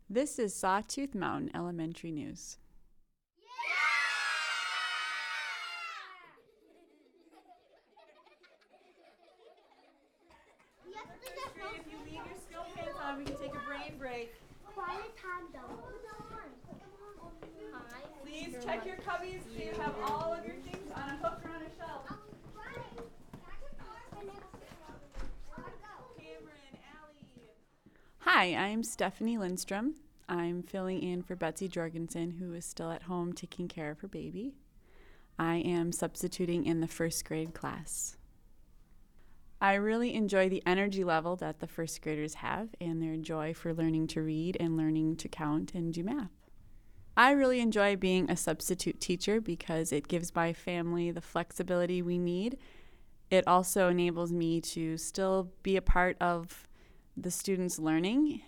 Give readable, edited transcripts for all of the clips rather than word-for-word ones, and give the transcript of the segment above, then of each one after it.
This is Sawtooth Mountain Elementary News. If you leave your skill pants on, we can take a brain break. Quiet time, double. Please check your cubbies so you have all of your things on a hook or on a shelf. Cameron, Allie. Hi, I'm Stephanie Lindstrom. I'm filling in for Betsy Jorgensen, who is still at home taking care of her baby. I am substituting in the first grade class. I really enjoy the energy level that the first graders have and their joy for learning to read and learning to count and do math. I really enjoy being a substitute teacher because it gives my family the flexibility we need. It also enables me to still be a part of the students' learning.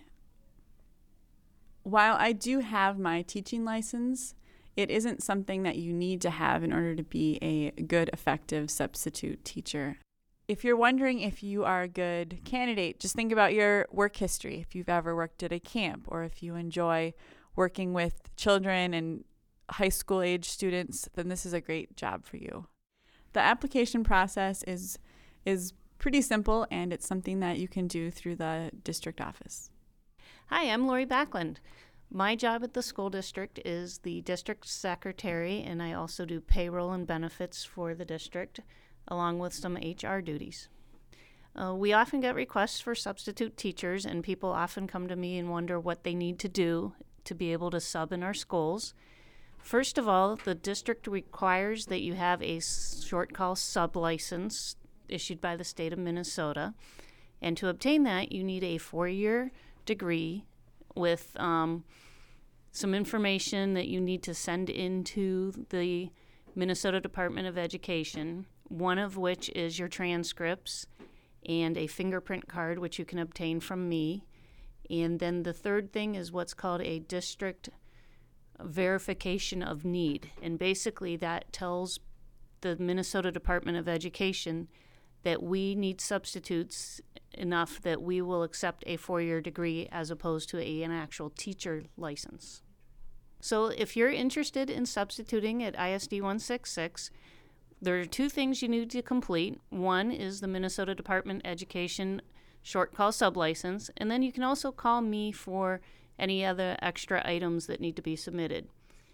While I do have my teaching license, it isn't something that you need to have in order to be a good, effective substitute teacher. If you're wondering if you are a good candidate, just think about your work history. If you've ever worked at a camp or if you enjoy working with children and high school age students, then this is a great job for you. The application process is pretty simple, and it's something that you can do through the district office. Hi, I'm Lori Backlund. My job at the school district is the district secretary, and I also do payroll and benefits for the district, along with some HR duties. We often get requests for substitute teachers, and people often come to me and wonder what they need to do to be able to sub in our schools. First of all, the district requires that you have a short call sub license issued by the state of Minnesota. And to obtain that, you need a 4-year degree with some information that you need to send into the Minnesota Department of Education, one of which is your transcripts and a fingerprint card, which you can obtain from me. And then the third thing is what's called a district verification of need. And basically that tells the Minnesota Department of Education that we need substitutes enough that we will accept a 4-year degree as opposed to an actual teacher license. So if you're interested in substituting at ISD 166, there are 2 things you need to complete. One is the Minnesota Department of Education short call sublicense, and then you can also call me for any other extra items that need to be submitted.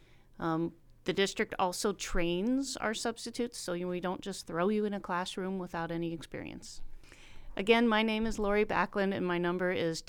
The district also trains our substitutes, so we don't just throw you in a classroom without any experience. Again, my name is Lori Backlund, and my number is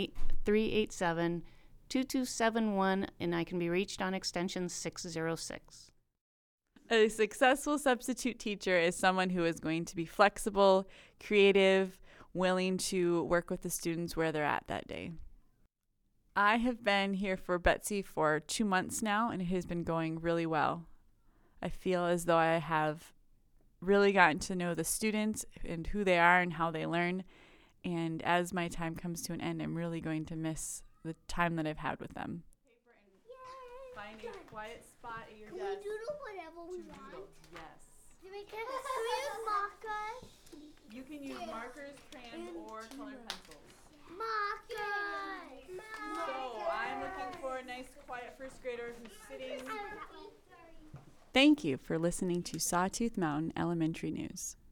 218-387-2271, and I can be reached on extension 606. A successful substitute teacher is someone who is going to be flexible, creative, willing to work with the students where they're at that day. I have been here for Betsy for 2 months now, and it has been going really well. I feel as though I have really gotten to know the students and who they are and how they learn. And as my time comes to an end, I'm really going to miss the time that I've had with them. Find a quiet spot at your Can desk. we doodle whatever we to want? doodle. Yes. Can we use markers? You can use markers, crayons, or colored pencils. Markers! So I'm looking for a nice, quiet first grader who's sitting. Thank you for listening to Sawtooth Mountain Elementary News.